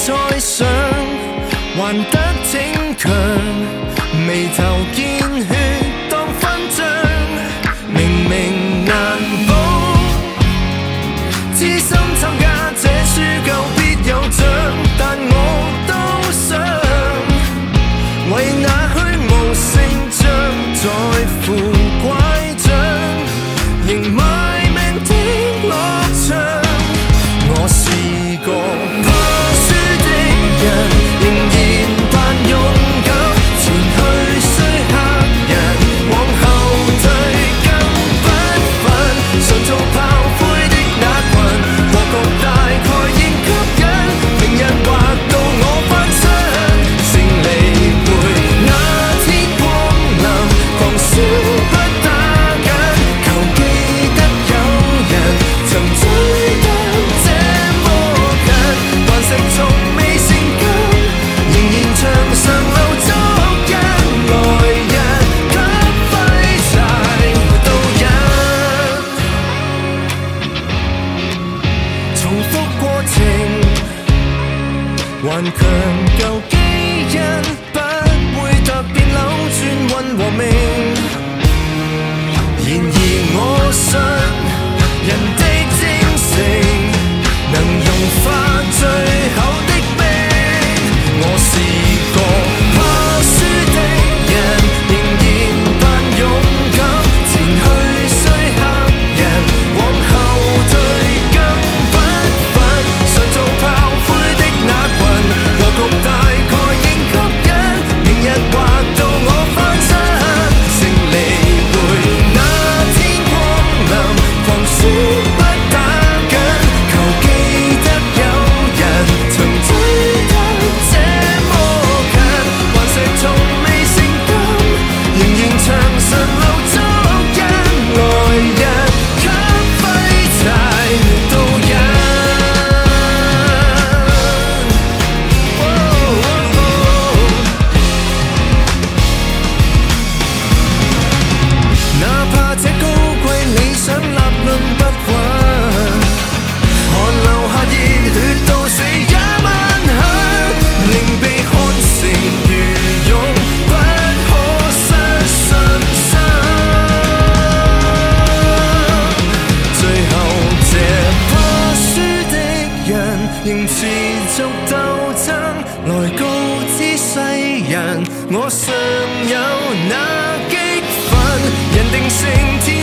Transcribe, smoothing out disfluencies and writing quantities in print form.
再想，還得逞強，眉頭見血當勳章，明明難保，知心參加這輸夠必有獎，但我都想為那虛無勝仗在乎拐杖，仍賣命的樂場。我試過怕輸的人，仍然扮勇敢，前去雖嚇人，往後退更不忿，常做炮灰的那群，和局大概應吸引，明日劃到我翻身，勝利會那天光臨，狂燒不打緊，求記得有人曾追得這麼近，頑石從未成金，仍然牆上留足印，來日給揮柴導引，重複過程，頑強舊基因，不會突變扭轉運和命。然而我信人的精誠能融化最後的冰，我試過怕輸的人，仍然扮勇敢，前去雖嚇人，往後退更不忿，常做炮灰的那群，和局大概應吸引，明日劃到我翻身，勝利會那天光臨，狂輸不打緊，求記得有人曾追得這麼近，頑石從未成金，仍然牆上留足印，來日給揮柴導引。哪怕這高貴理想立論不穩，寒流下熱血到死也萬響，令被看成愚勇，不可失信心。最後這怕輸的人，仍持續鬥爭，來告知世人，我尚有那激憤，人定勝天。